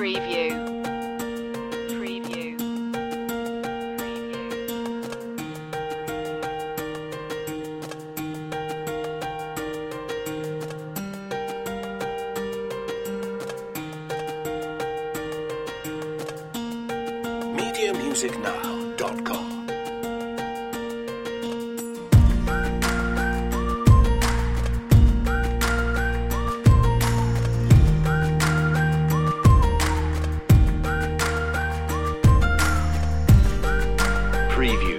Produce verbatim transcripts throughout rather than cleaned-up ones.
Preview. Preview. media music now dot com Preview.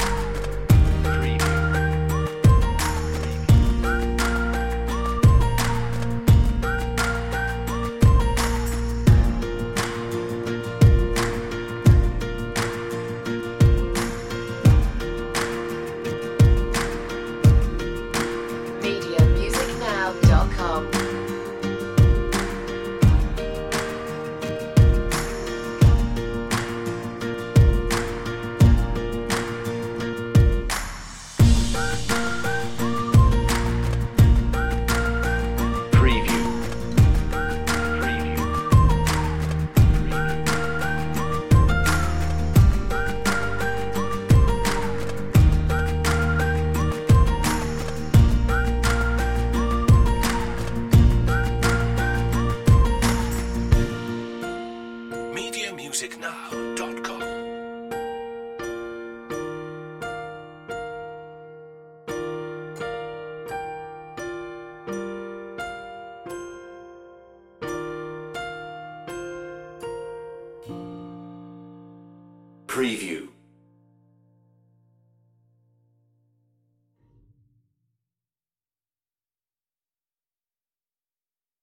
media music now dot com. Preview. Preview. media music now dot com Preview.